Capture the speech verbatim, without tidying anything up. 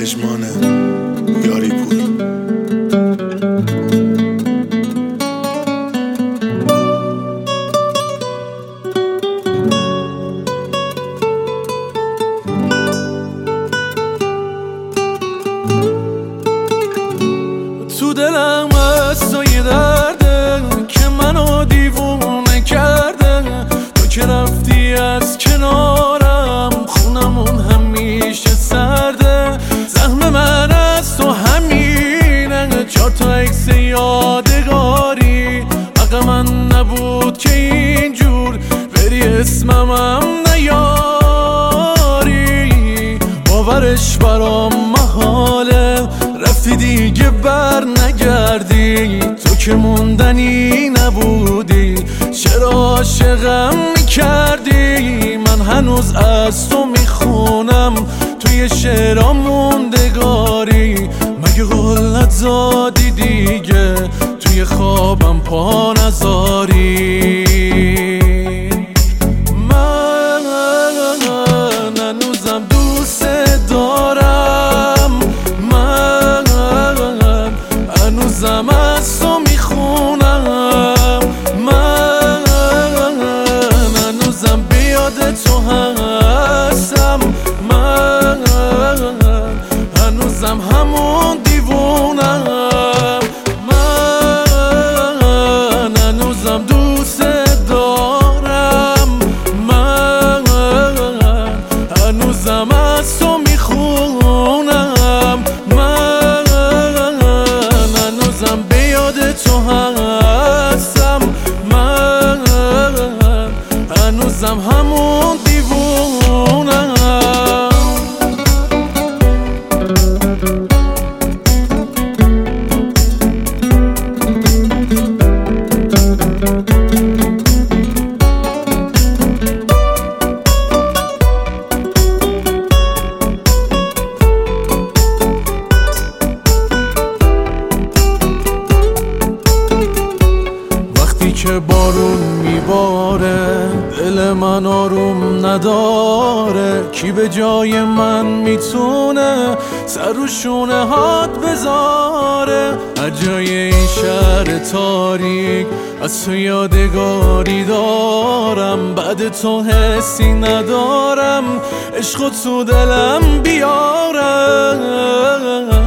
پژمان یاری پور. تو دلم هست و یه درده که منو دیوونه کرده. تو که رفتی از کنارم خونمون همیشه سرده. زخم من از تو همینه، چهار تا عکس یادگاری. حق من نبود که اینجور بری اسمم نیاری. باورش برام محاله، رفتی دیگه بر نگردی. تو که موندنی نبودی، چرا عاشقم میکردی؟ من هنوز از تو میخونم توی شعرها موندگاری. مگه قولت زادی دیگه توی خوابم پا نذاری؟ من هنوزم دوست دارم، من هنوزم از تو میخونم، من هنوزم بیاد تو هستم، من هنوزم همون دیوونم. من هنوزم دوست دارم، من هنوزم از تو میخونم، من هنوزم بیاد تو هستم، من هنوزم همون دیوونم. که بارون میباره دل من آروم نداره. کی به جای من میتونه سر رو شونه هات بذاره؟ از جای این شهر تاریک از تو یادگاری دارم. بعد تو حسی ندارم، عشق تو دلم بیارم.